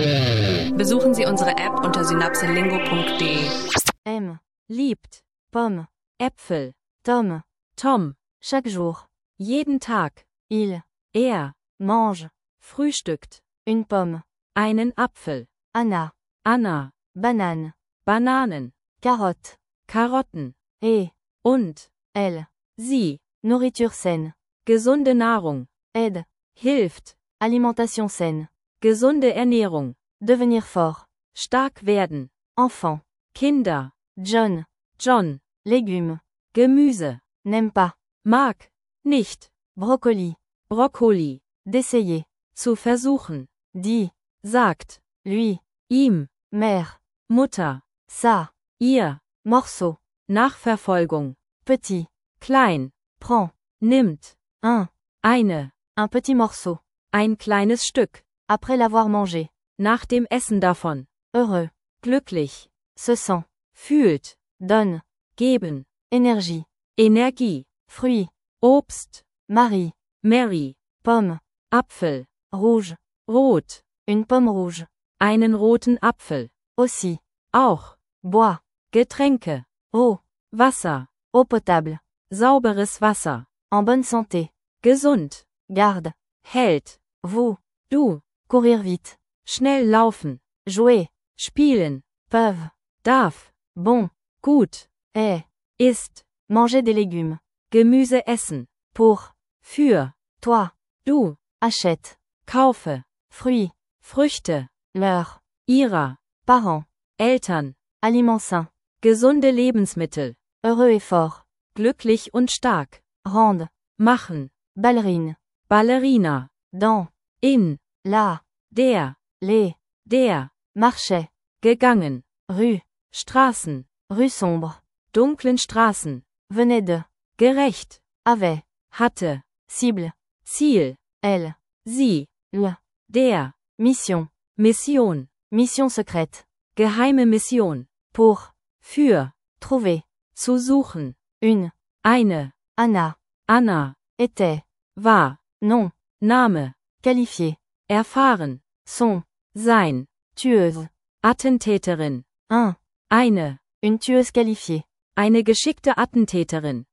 Besuchen Sie unsere App unter synapselingo.de. Aime, liebt, pomme, Äpfel, Tom, chaque jour, jeden Tag, il, mange, frühstückt, une pomme, einen Apfel, Anna, banane, Bananen, carotte, Karotten, und, elle, sie, nourriture saine, gesunde Nahrung, aide, hilft, alimentation saine, gesunde Ernährung, devenir fort, stark werden, enfant, Kinder, John, légumes, Gemüse, n'aime pas, mag, nicht, brocoli, d'essayer, zu versuchen, dit, sagt, lui, ihm, mère, Mutter, ça, ihr, morceau, Nachverfolgung, petit, klein, prend, nimmt, un petit morceau, ein kleines Stück, après l'avoir mangé, nach dem Essen davon, heureux, glücklich, se sent, fühlt, donne, geben, énergie, Energie, fruit, Obst, Marie, Mary, pomme, Apfel, rouge, rot, une pomme rouge, einen roten Apfel, aussi, auch, bois, Getränke, eau, Wasser, eau potable, sauberes Wasser, en bonne santé, gesund, garde, hält, vous, du, courir vite, schnell laufen, jouer, spielen, peuvent, darf, bon, gut, ist, manger des légumes, Gemüse essen, pour, für, toi, du, achète, kaufe, fruits, Früchte, leur, ihrer, parents, Eltern, aliments sains, gesunde Lebensmittel, heureux et fort, glücklich und stark, rende, machen, ballerine, Ballerina, dans, in, la, der, der, marchait, gegangen, rue, Straßen, rue sombre, dunklen Straßen, venait de, gerecht, avait, hatte, cible, Ziel, elle, sie, le, der, mission, Mission, mission secrète, geheime Mission, pour, für, trouver, zu suchen, une, eine, Anna, était, war, non, Name, qualifié, erfahren, son, sein, tueuse, Attentäterin, une tueuse qualifiée, eine geschickte Attentäterin,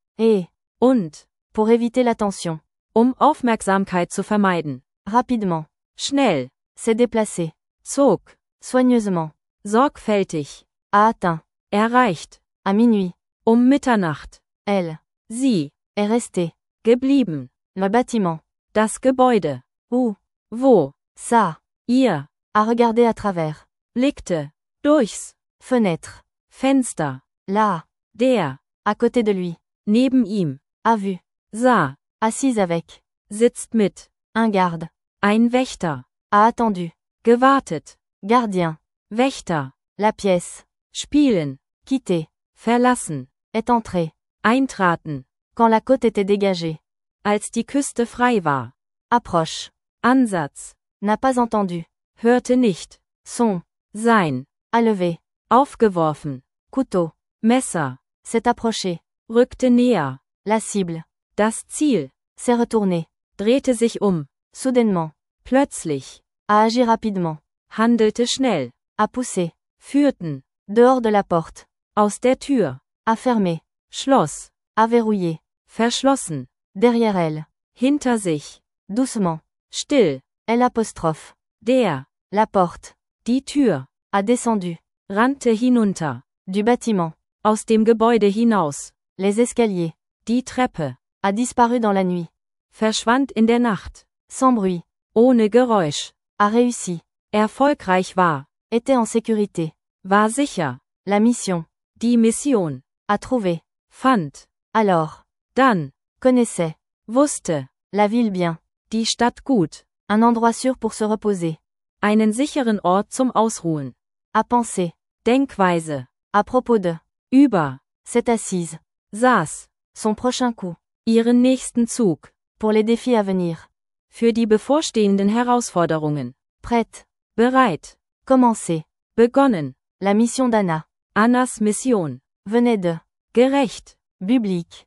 und, pour éviter l'attention, Aufmerksamkeit zu vermeiden, rapidement, schnell, s'est déplacé, zog, soigneusement, sorgfältig, a atteint, erreicht, à minuit, Mitternacht, elle, sie, est restée, geblieben, le bâtiment, das Gebäude, où, wo, ça, ihr, a regardé à travers, blickte, durchs, fenêtre, Fenster, là, der, à côté de lui, neben ihm, a vu, sah, assise avec, sitzt mit, un garde, ein Wächter, a attendu, gewartet, gardien, Wächter, la pièce, spielen, quitté, verlassen, est entré, eintraten, quand la côte était dégagée, als die Küste frei war, approche, Ansatz, n'a pas entendu, hörte nicht, son, sein, a levé, aufgeworfen, couteau, Messer, s'est approché, rückte näher, la cible, das Ziel, s'est retourné, drehte sich soudainement, plötzlich, a agi rapidement, handelte schnell, a poussé, führten, dehors de la porte, aus der Tür, a fermé, Schloss, a verrouillé, verschlossen, derrière elle, hinter sich, doucement, still, l'apostrophe, der, la porte, die Tür, a descendu, rannte hinunter, du bâtiment, aus dem Gebäude hinaus, les escaliers, die Treppe, a disparu dans la nuit, verschwand in der Nacht, sans bruit, ohne Geräusch, a réussi, erfolgreich war, était en sécurité, war sicher, la mission, die Mission, a trouvé, fand, alors, dann, connaissait, wusste, la ville bien, die Stadt gut, un endroit sûr pour se reposer, einen sicheren Ort zum Ausruhen, a pensé, Denkweise, à propos de, über, s'est assise, saß, son prochain coup, ihren nächsten Zug, pour les défis à venir, für die bevorstehenden Herausforderungen, prête, bereit, commencer, begonnen, la mission d'Anna, Annas Mission, venait de, gerecht, public,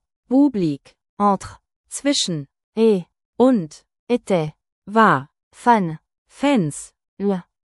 entre,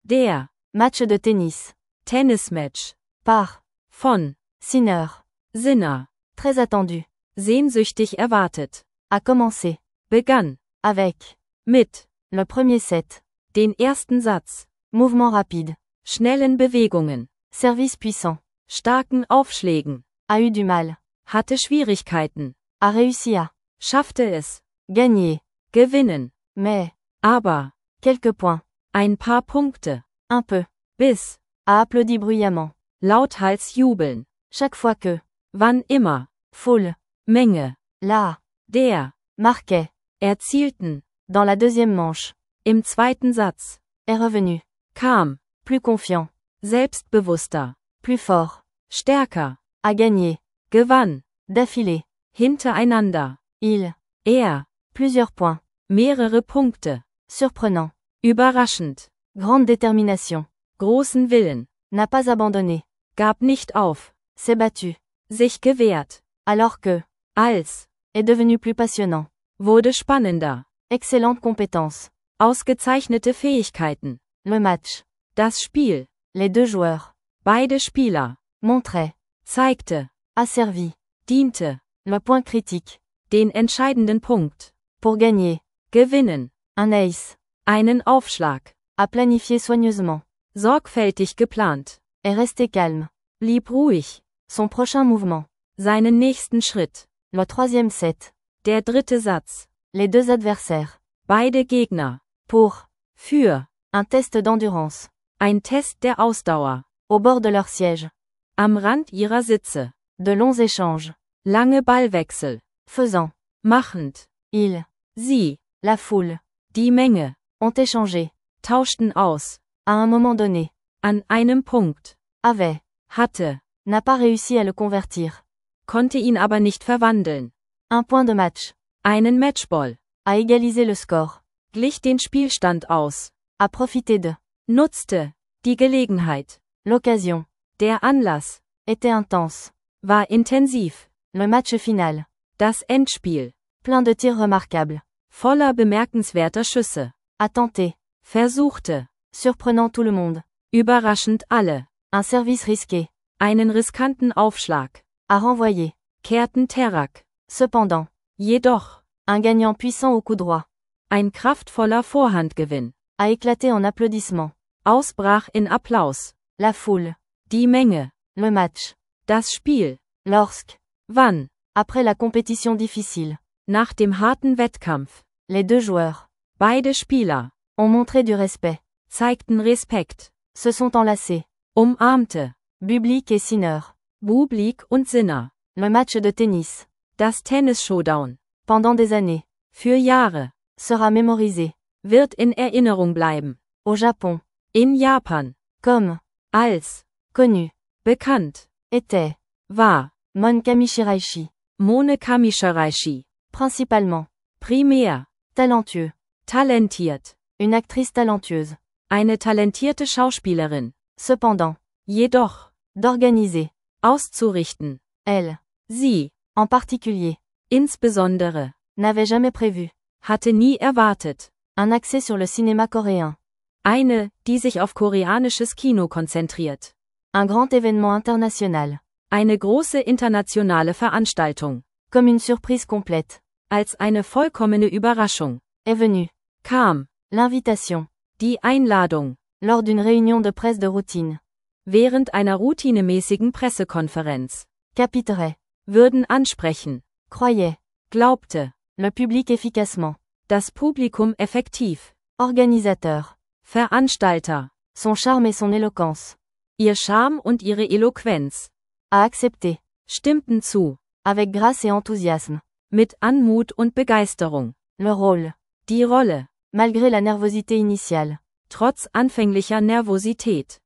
Der. Match de tennis. Tennismatch. Par. Von. Sinner. Sinner. Très attendu. Sehnsüchtig erwartet. A commencé. Begann. Avec. Mit. Le premier set. Den ersten Satz. Mouvement rapide. Schnellen Bewegungen. Service puissant. Starken Aufschlägen. A eu du mal. Hatte Schwierigkeiten. A réussi à. Schaffte es. Gagner. Gewinnen. Mais. Aber. Quelques points. Ein paar Punkte. Un peu. Bis. A applaudi bruyamment. Lauthals jubeln. Chaque fois que. Wann immer. Foule. Menge. La. Der. Marquait. Erzielten. Dans la deuxième manche. Im zweiten Satz. Est revenu. Kam. Plus confiant. Selbstbewusster. Plus fort. Stärker. A gagné. Gewann. D'affilée. Hintereinander. Il. Er. Plusieurs points. Mehrere Punkte. Surprenant. Überraschend. Grande détermination. Großen Willen. N'a pas abandonné. Gab nicht auf. S'est battu. Sich gewehrt. Alors que. Als. Est devenu plus passionnant. Wurde spannender. Excellente compétence. Ausgezeichnete Fähigkeiten. Le match. Das Spiel. Les deux joueurs. Beide Spieler. Montrait. Zeigte. A servi. Diente. Le point critique. Den entscheidenden Punkt. Pour gagner. Gewinnen. Un ace. Einen Aufschlag. A planifié soigneusement. Sorgfältig geplant. Est resté calme. Blieb ruhig. Son prochain mouvement. Seinen nächsten Schritt. Le troisième set. Der dritte Satz. Les deux adversaires. Beide Gegner. Pour. Für. Un test d'endurance. Ein Test der Ausdauer. Au bord de leur siège. Am Rand ihrer Sitze. De longs échanges. Lange Ballwechsel. Faisant. Machend. Il. Sie. La foule. Die Menge. Ont échangé. Tauschten aus. À un moment donné. An einem Punkt. Avait. Hatte. N'a pas réussi à le convertir. Konnte ihn aber nicht verwandeln. Un point de match. Einen Matchball. A égalisé le score. Glich den Spielstand aus. A profité de. Nutzte. Die Gelegenheit. L'occasion. Der Anlass. Était intense. War intensiv. Le match final. Das Endspiel. Plein de tirs remarquables. Voller bemerkenswerter Schüsse. A tenté. Versuchte. Surprenant tout le monde. Überraschend alle. Un service risqué. Einen riskanten Aufschlag. A renvoyé. Kehrten Terrak. Cependant. Jedoch. Un gagnant puissant au coup droit. Ein kraftvoller Vorhandgewinn. A éclaté en applaudissements. Ausbrach in Applaus. La foule. Die Menge. Le match. Das Spiel. Lorsque. Wann. Après la compétition difficile. Nach dem harten Wettkampf. Les deux joueurs. Beide Spieler. Ont montré du respect. Zeigten Respekt. Se sont enlacés. Umarmte. Bublik et Sinner. Bublik und Sinner. Le match de tennis. Das Tennis-Showdown. Pendant des années. Für Jahre. Sera mémorisé. Wird in Erinnerung bleiben. Au Japon. In Japan. Comme. Als. Connu. Bekannt. Était. War. Mon Kamishiraishi. Mone Kamishiraishi. Principalement. Primär. Talentueux. Talentiert. Une actrice talentueuse. Eine talentierte Schauspielerin. Cependant. Jedoch. D'organiser. Auszurichten. Elle. Sie. En particulier. Insbesondere. N'avait jamais prévu. Hatte nie erwartet. Un accès sur le cinéma coréen. Eine, die sich auf koreanisches Kino konzentriert. Un grand événement international. Eine große internationale Veranstaltung. Comme une surprise complète. Als eine vollkommene Überraschung. Est venu. Kam. L'invitation. Die Einladung. Lors d'une réunion de presse de routine. Während einer routinemäßigen Pressekonferenz. Capiterait. Würden ansprechen. Croyait. Glaubte. Le public efficacement. Das Publikum effektiv. Organisateur. Veranstalter. Son charme et son éloquence. Ihr Charme und ihre Eloquenz. A accepté. Stimmten zu. Avec grâce et enthousiasme. Mit Anmut und Begeisterung. Le rôle. Die Rolle. Malgré la nervosité initiale. Trotz anfänglicher Nervosität.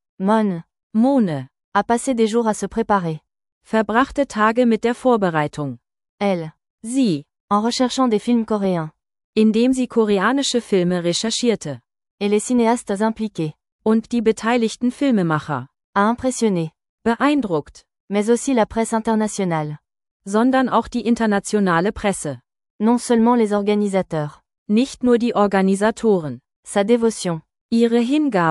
Mone. A passé des jours à se préparer. Verbrachte Tage mit der Vorbereitung. Elle. Sie. En recherchant des films coréens. Indem sie koreanische Filme recherchierte. Et les cinéastes impliqués. Und die beteiligten Filmemacher. A impressionné. Beeindruckt. Mais aussi la presse internationale. Sondern auch die internationale Presse. Non seulement les organisateurs. Nicht nur die Organisatoren. Sa dévotion. Ihre Hingabe.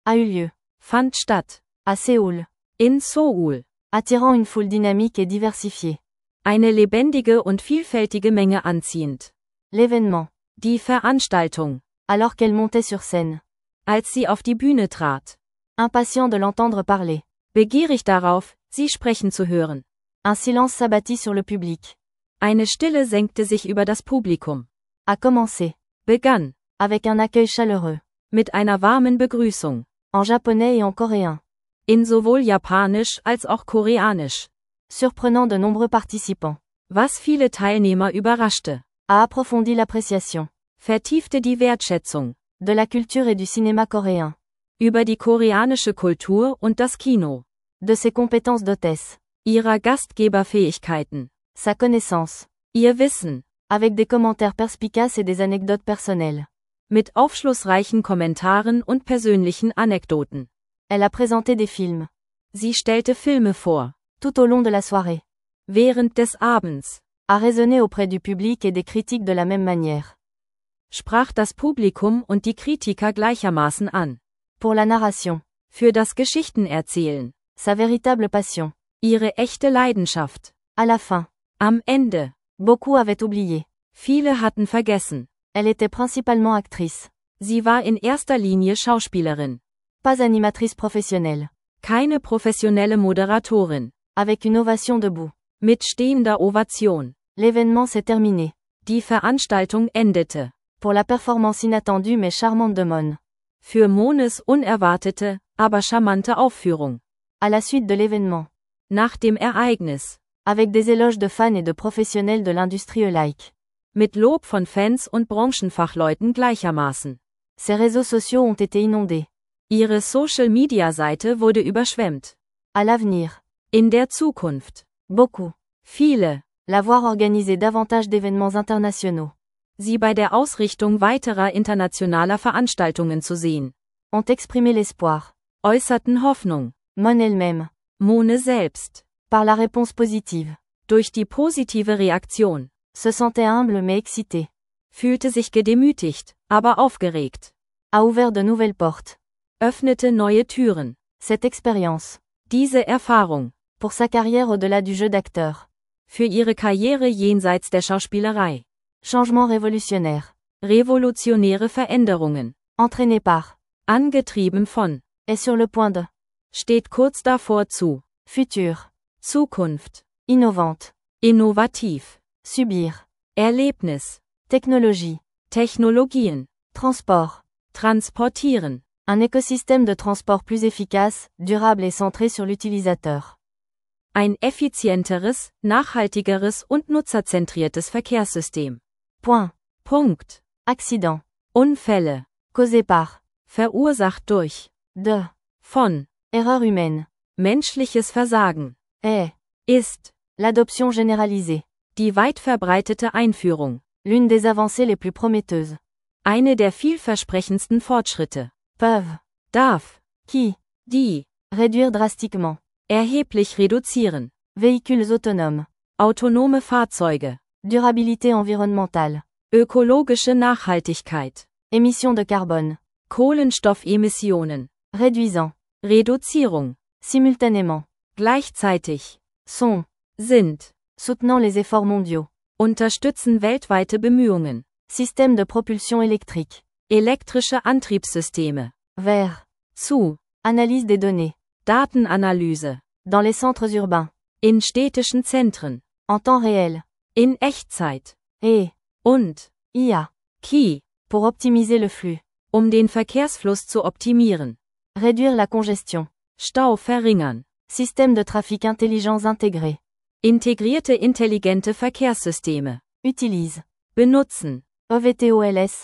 a eu lieu. fand statt. À Séoul. In Seoul. Attirant une foule dynamique et diversifiée. Eine lebendige und vielfältige Menge anziehend. L'événement. Die Veranstaltung. Alors qu'elle montait sur scène. Als sie auf die Bühne trat. Impatient de l'entendre parler. Begierig darauf, sie sprechen zu hören. Un silence s'abattit sur le public. Eine Stille senkte sich über das Publikum. A commencé. Begann. Avec un accueil chaleureux. Mit einer warmen Begrüßung. En japonais et en coréen. In sowohl Japanisch als auch Koreanisch. Surprenant de nombreux participants. Was viele Teilnehmer überraschte. A approfondi l'appréciation. Vertiefte die Wertschätzung. De la culture et du cinéma coréen. Über die koreanische Kultur und das Kino. De ses compétences d'hôtesse. Ihrer Gastgeberfähigkeiten. Sa connaissance. Ihr Wissen. Avec des commentaires perspicaces et des anecdotes personnelles. Mit aufschlussreichen Kommentaren und persönlichen Anekdoten. Elle a présenté des films. Sie stellte Filme vor. Tout au long de la soirée. Während des Abends. A résonné auprès du public et des critiques de la même manière. Sprach das Publikum und die Kritiker gleichermaßen an. Pour la narration. Für das Geschichtenerzählen. Sa véritable passion. Ihre echte Leidenschaft. À la fin. Am Ende. Beaucoup avaient oublié. Viele hatten vergessen. Elle était principalement actrice. Sie war in erster Linie Schauspielerin. Pas animatrice professionnelle. Keine professionelle Moderatorin. Avec une ovation debout. Mit stehender Ovation. L'événement s'est terminé. Die Veranstaltung endete. Pour la performance inattendue mais charmante de Mon. Für Mones unerwartete, aber charmante Aufführung. À la suite de l'événement. Nach dem Ereignis. Avec des éloges de fans et de professionnels de l'industrie alike. Mit Lob von Fans und Branchenfachleuten gleichermaßen. Ses réseaux sociaux ont été inondés. Ihre Social-Media-Seite wurde überschwemmt. À l'avenir. In der Zukunft. Beaucoup. Viele. La voir organiser davantage d'événements internationaux. Sie bei der Ausrichtung weiterer internationaler Veranstaltungen zu sehen. Ont exprimé l'espoir. Äußerten Hoffnung. Mon elle-même. Mone selbst. Par la réponse positive. Durch die positive Reaktion. Se sentait humble mais excitée. Fühlte sich gedemütigt, aber aufgeregt. A ouvert de nouvelles portes. Öffnete neue Türen. Cette expérience. Diese Erfahrung. Pour sa carrière au-delà du jeu d'acteur. Für ihre Karriere jenseits der Schauspielerei. Changement révolutionnaire. Revolutionäre Veränderungen. Entraîné par. Angetrieben von. Est sur le point de. Steht kurz davor zu. Futur. Zukunft. Innovante. Innovativ. Subir. Erlebnis. Technologie. Technologien. Transport. Transportieren. Un écosystème de transport plus efficace, durable et centré sur l'utilisateur. Ein effizienteres, nachhaltigeres und nutzerzentriertes Verkehrssystem. Point. Punkt. Accident. Unfälle. Causé par. Verursacht durch. De. Von. Erreur humaine. Menschliches Versagen. Est. Ist. L'adoption généralisée. Die weit verbreitete Einführung. L'une des avancées les plus prometteuses. Eine der vielversprechendsten Fortschritte. Peuvent. Darf. Qui. Die. Réduire drastiquement. Erheblich reduzieren. Véhicules autonomes. Autonome Fahrzeuge. Durabilité environnementale. Ökologische Nachhaltigkeit. Émissions de carbone. Kohlenstoffemissionen. Réduisant. Reduzierung. Simultanément. Gleichzeitig. Sont. Sind. Soutenant les efforts mondiaux. Unterstützen weltweite Bemühungen. Système de propulsion électrique. Elektrische Antriebssysteme. Vers. Zu. Analyse des données. Datenanalyse. Dans les centres urbains. In städtischen Zentren. En temps réel. In Echtzeit. Et. Und. IA. Qui. Pour optimiser le flux. Den Verkehrsfluss zu optimieren. Réduire la congestion. Stau verringern. Système de trafic intelligents intégrés. Integrierte intelligente Verkehrssysteme. Utilise. Benutzen. EVTOLS.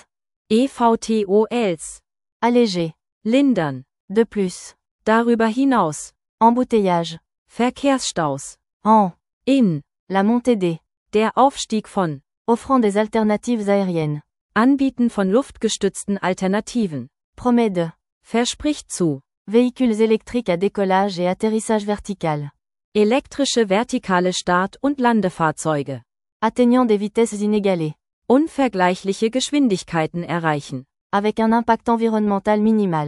EVTOLs. Alléger. Lindern. De plus. Darüber hinaus. Embouteillage. Verkehrsstaus. En. In. La montée des. Der Aufstieg von. Offrant des alternatives aériennes. Anbieten von luftgestützten Alternativen. Promet de. Verspricht zu. Véhicules électriques à décollage et atterrissage vertical. Elektrische vertikale Start- und Landefahrzeuge. Atteignant des vitesses inégalées. Unvergleichliche Geschwindigkeiten erreichen. Avec un impact environnemental minimal.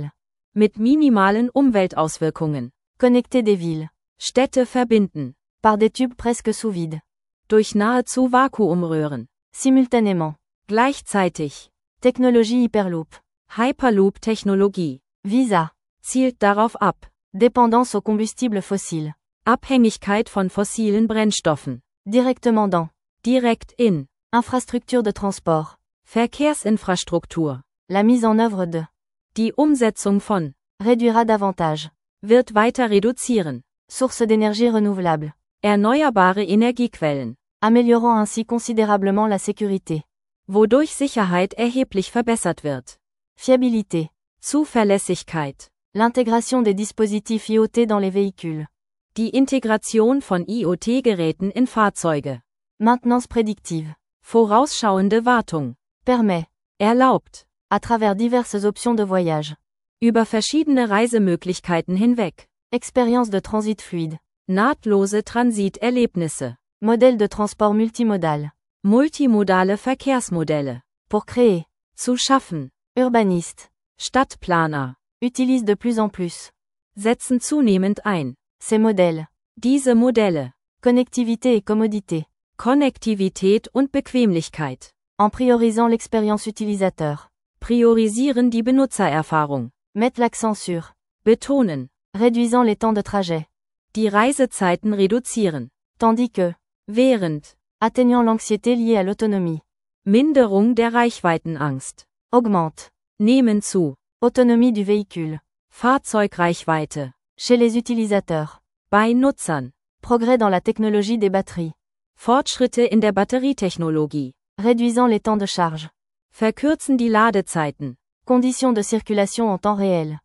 Mit minimalen Umweltauswirkungen. Connecter des villes. Städte verbinden. Par des tubes presque sous vide. Durch nahezu Vakuumröhren. Simultanément. Gleichzeitig. Technologie Hyperloop. Hyperloop-Technologie. Visa. Zielt darauf ab. Dépendance aux combustibles fossiles. Abhängigkeit von fossilen Brennstoffen. Directement dans. Direkt in. Infrastructure de transport. Verkehrsinfrastruktur. La mise en œuvre de. Die Umsetzung von. Réduira davantage. Wird weiter reduzieren. Source d'énergie renouvelable. Erneuerbare Energiequellen. Améliorant ainsi considérablement la sécurité. Wodurch Sicherheit erheblich verbessert wird. Fiabilité. Zuverlässigkeit. L'intégration des dispositifs IoT dans les véhicules. Die Integration von IoT-Geräten in Fahrzeuge. Maintenance prédictive. Vorausschauende Wartung. Permet. Erlaubt. À travers diverses options de voyage. Über verschiedene Reisemöglichkeiten hinweg. Expérience de transit fluide. Nahtlose Transiterlebnisse. Modèle de transport multimodal. Multimodale Verkehrsmodelle. Pour créer. Zu schaffen. Urbaniste. Stadtplaner. Utilise de plus en plus. Setzen zunehmend ein. Ces modèles. Diese Modelle. Connectivité et commodité. Konnektivität und Bequemlichkeit. En priorisant l'expérience utilisateur. Priorisieren die Benutzererfahrung. Mettent l'accent sur. Betonen. Réduisant les temps de trajet. Die Reisezeiten reduzieren. Tandis que. Während. Atteignant l'anxiété liée à l'autonomie. Minderung der Reichweitenangst. Augmente. Nehmen zu. Autonomie du véhicule. Fahrzeugreichweite. Chez les utilisateurs. Bei Nutzern. Progrès dans la technologie des batteries. Fortschritte in der Batterietechnologie. Réduisant les temps de charge. Verkürzen die Ladezeiten. Conditions de circulation en temps réel.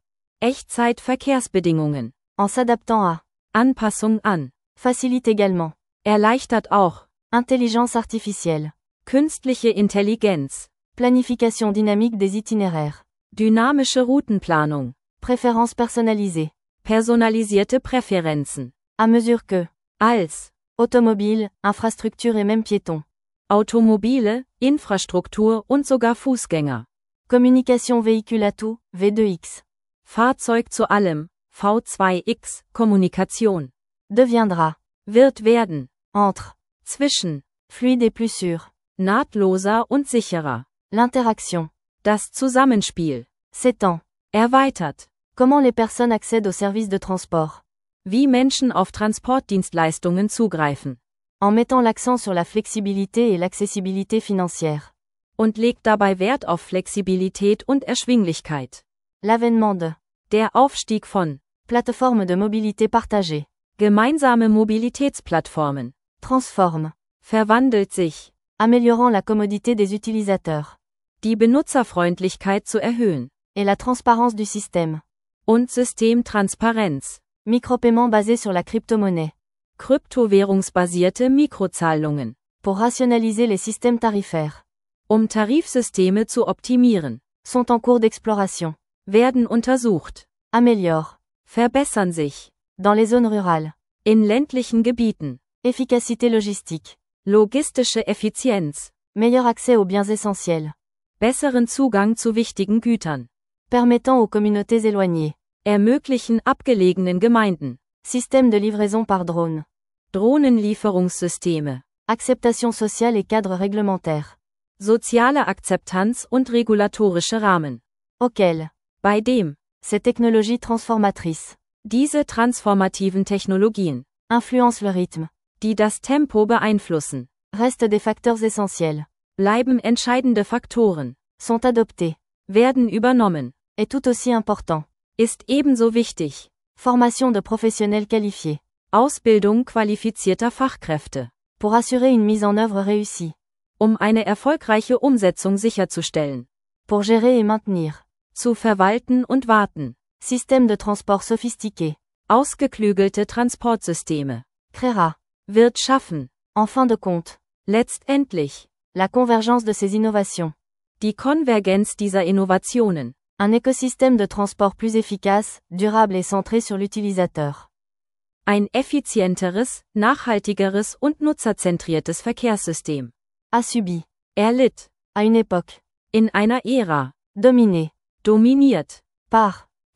Echtzeit-Verkehrsbedingungen. En s'adaptant à. Anpassung an. Facilite également. Erleichtert auch. Intelligence artificielle. Künstliche Intelligenz. Planification dynamique des itinéraires. Dynamische Routenplanung. Préférences personnalisées. Personalisierte Präferenzen. À mesure que. Als. Automobile, infrastructure et même piétons. Automobile, Infrastruktur und sogar Fußgänger. Communication véhicule à tout, V2X. Fahrzeug zu allem, V2X, Kommunikation. Deviendra. Wird werden. Entre. Zwischen. Fluide et plus sûr. Nahtloser und sicherer. L'interaction. Das Zusammenspiel. S'étend. Erweitert. Comment les personnes accèdent aux services de transport. Wie Menschen auf Transportdienstleistungen zugreifen. En mettant l'accent sur la flexibilité et l'accessibilité financière. Und legt dabei Wert auf Flexibilität und Erschwinglichkeit. L'avènement de. Der Aufstieg von. Plateformes de mobilité partagée. Gemeinsame Mobilitätsplattformen. Transforme. Verwandelt sich. Améliorant la commodité des utilisateurs. Die Benutzerfreundlichkeit zu erhöhen. Et la transparence du système. Und Systemtransparenz. Micropaiement basé sur la crypto-monnaie. Kryptowährungsbasierte Mikrozahlungen. Pour rationaliser les systèmes tarifaires. Tarifsysteme zu optimieren. Sont en cours d'exploration. Werden untersucht. Améliorent. Verbessern sich. Dans les zones rurales. In ländlichen Gebieten. Efficacité logistique. Logistische Effizienz. Meilleur accès aux biens essentiels. Besseren Zugang zu wichtigen Gütern. Permettant aux communautés éloignées. Ermöglichen abgelegenen Gemeinden. Système de livraison par drone. Drohnenlieferungssysteme. Acceptation sociale et cadre réglementaire. Soziale Akzeptanz und regulatorische Rahmen. Auquel. Bei dem. Ces technologies transformatrices. Diese transformativen Technologien. Influencent le rythme. Die das Tempo beeinflussen. Restent des facteurs essentiels. Bleiben entscheidende Faktoren. Sont adoptés. Werden übernommen. Et tout aussi important. Ist ebenso wichtig. Formation de professionnels qualifiés. Ausbildung qualifizierter Fachkräfte. Pour assurer une mise en œuvre réussie. Eine erfolgreiche Umsetzung sicherzustellen. Pour gérer et maintenir. Zu verwalten und warten. Système de transport sophistiqué. Ausgeklügelte Transportsysteme. Créera. Wird schaffen. En fin de compte. Letztendlich. La convergence de ces innovations. Die Konvergenz dieser Innovationen. Un écosystème de transport plus efficace, durable et centré sur l'utilisateur. Ein effizienteres, nachhaltigeres und nutzerzentriertes Verkehrssystem. A subi. Erlitt. À une époque. In einer Ära. Dominé. Dominiert. Par.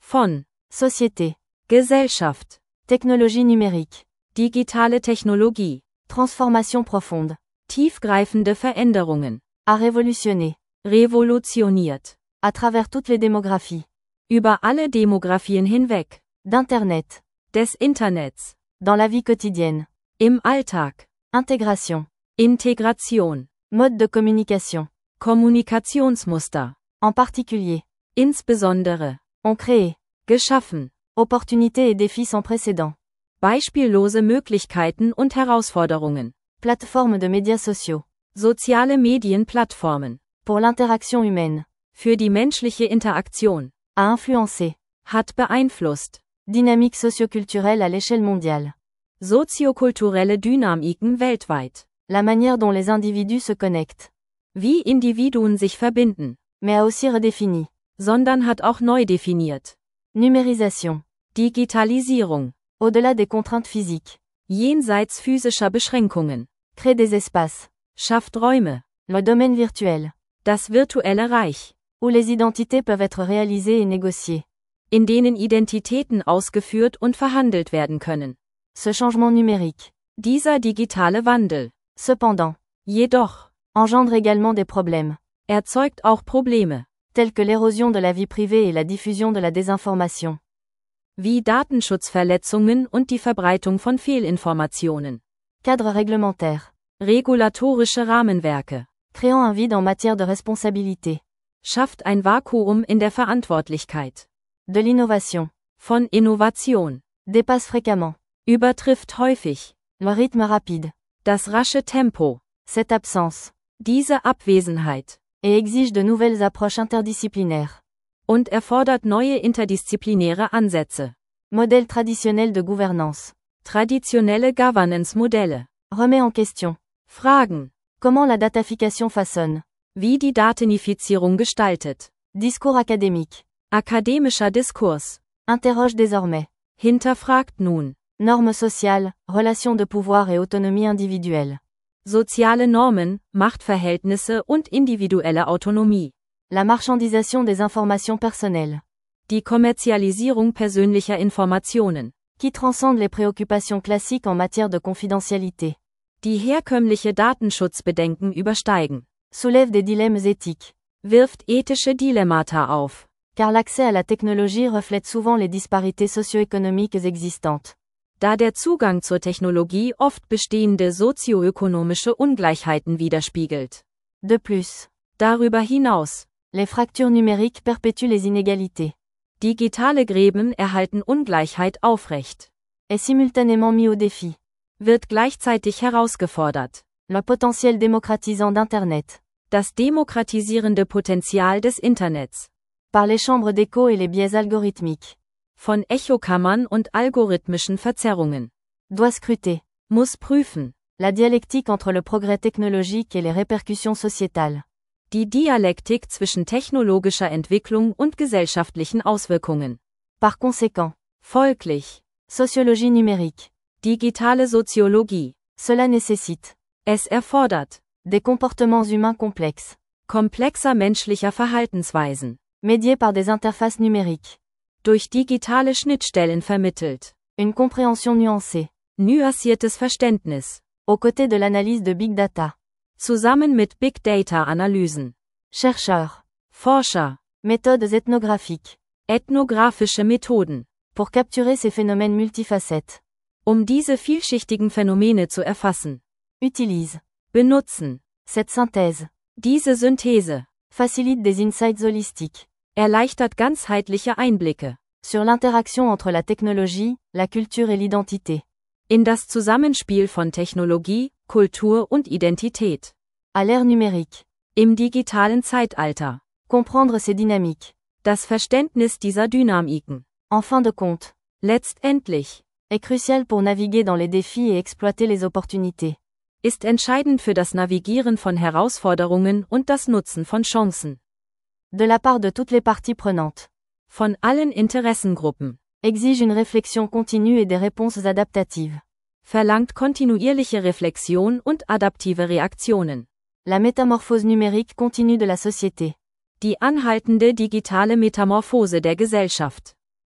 von Société. Gesellschaft, Technologie numérique. digitale Technologie, Transformation profonde. tiefgreifende Veränderungen, A révolutionner. revolutioniert, À travers toutes les démographies. über alle Demographien hinweg, D'Internet. des Internets, Dans la vie quotidienne. im Alltag, Intégration. Integration, Mode de communication. Kommunikationsmuster, En particulier. insbesondere, Ont créé. geschaffen, Opportunités et défis sans précédent. beispiellose Möglichkeiten und Herausforderungen, Plateformes de médias sociaux. soziale Medienplattformen, Pour l'interaction humaine. für die menschliche Interaktion, A influencé. hat beeinflusst, Dynamique socioculturelle à l'échelle mondiale. soziokulturelle Dynamiken weltweit, La manière dont les individus se connectent. wie Individuen sich verbinden, Mais a aussi redéfini. sondern hat auch neu definiert. Numérisation. Digitalisierung, Au-delà des contraintes physiques. jenseits physischer Beschränkungen, Crée des espaces. schafft Räume, Le domaine virtuel. das virtuelle Reich, Où les identités peuvent être réalisées et négociées. in denen Identitäten ausgeführt und verhandelt werden können. Ce changement numérique. Dieser digitale Wandel, Cependant. jedoch, Engendre également des problèmes. erzeugt auch Probleme, Tels que l'érosion de la vie privée et la diffusion de la désinformation. wie Datenschutzverletzungen und die Verbreitung von Fehlinformationen. Cadre réglementaire. Regulatorische Rahmenwerke, Créant un vide en matière de responsabilité. schafft ein Vakuum in der Verantwortlichkeit. De l'innovation. Von Innovation, Dépasse fréquemment. übertrifft häufig, Le rythme rapide. das rasche Tempo, Cette absence. diese Abwesenheit, Et exige de nouvelles approches interdisciplinaires. und erfordert neue interdisziplinäre Ansätze. Modèle traditionnel de gouvernance. Traditionelle Governance-Modelle, Remet en question. Fragen, Comment la datafication façonne. wie die Datenifizierung gestaltet, Discours académique. akademischer Diskurs, Interroge désormais. hinterfragt nun, Normes sociales, relations de pouvoir et autonomie individuelle. soziale Normen, Machtverhältnisse und individuelle Autonomie, La marchandisation des informations personnelles. die Kommerzialisierung persönlicher Informationen, Qui transcende les préoccupations classiques en matière de confidentialité. die herkömmliche Datenschutzbedenken übersteigen, Soulève des dilemmes éthiques. wirft ethische Dilemmata auf, Car l'accès à la technologie reflète souvent les disparités socio-économiques existantes. da der Zugang zur Technologie oft bestehende sozioökonomische Ungleichheiten widerspiegelt. De plus, Darüber hinaus, les fractures numériques perpétuent les inégalités. digitale Gräben erhalten Ungleichheit aufrecht, Est simultanément mis au défi. wird gleichzeitig herausgefordert. Le potentiel démocratisant d'Internet. Das demokratisierende Potenzial des Internets, Par les chambres d'écho et les biais algorithmiques. von Echokammern und algorithmischen Verzerrungen, Doit scruter. muss prüfen, La dialectique entre le progrès technologique et les répercussions sociétales. die Dialektik zwischen technologischer Entwicklung und gesellschaftlichen Auswirkungen. Par conséquent, Folglich, sociologie numérique. digitale Soziologie. Cela nécessite Es erfordert des comportements humains complexes, komplexer menschlicher Verhaltensweisen, médiés par des interfaces numériques. durch digitale Schnittstellen vermittelt, Une compréhension nuancée, nuanciertes Verständnis, aux côtés de l'analyse de big data. zusammen mit Big Data-Analysen, Chercheurs, Forscher, méthodes ethnographiques, ethnographische Methoden, pour capturer ces phénomènes multifacettes. diese vielschichtigen Phänomene zu erfassen, Utilise benutzen. cette synthèse, Diese Synthese facilite des insights holistiques erleichtert ganzheitliche Einblicke sur l'interaction entre la technologie, la culture et l'identité. in das Zusammenspiel von Technologie, Kultur und Identität. À l'ère numérique. Im digitalen Zeitalter. Comprendre ces dynamiques. Das Verständnis dieser Dynamiken. En fin de compte, Letztendlich est crucial pour naviguer dans les défis et exploiter les opportunités. ist entscheidend für das Navigieren von Herausforderungen und das Nutzen von Chancen. De la part de toutes les parties prenantes. Von allen Interessengruppen. Exige une réflexion continue et des réponses adaptatives. Verlangt kontinuierliche Reflexion und adaptive Reaktionen. La métamorphose numérique continue de la société. Die anhaltende digitale Metamorphose der Gesellschaft.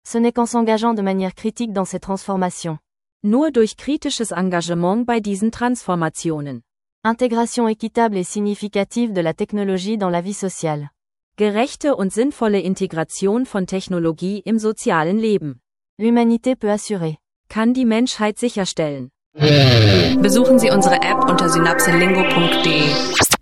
Ce n'est qu'en s'engageant de manière critique dans ces transformations. Nur durch kritisches Engagement bei diesen Transformationen. Intégration équitable et significative de la technologie dans la vie sociale. Gerechte und sinnvolle Integration von Technologie im sozialen Leben. L'humanité peut assurer. Kann die Menschheit sicherstellen. Besuchen Sie unsere App unter synapselingo.de.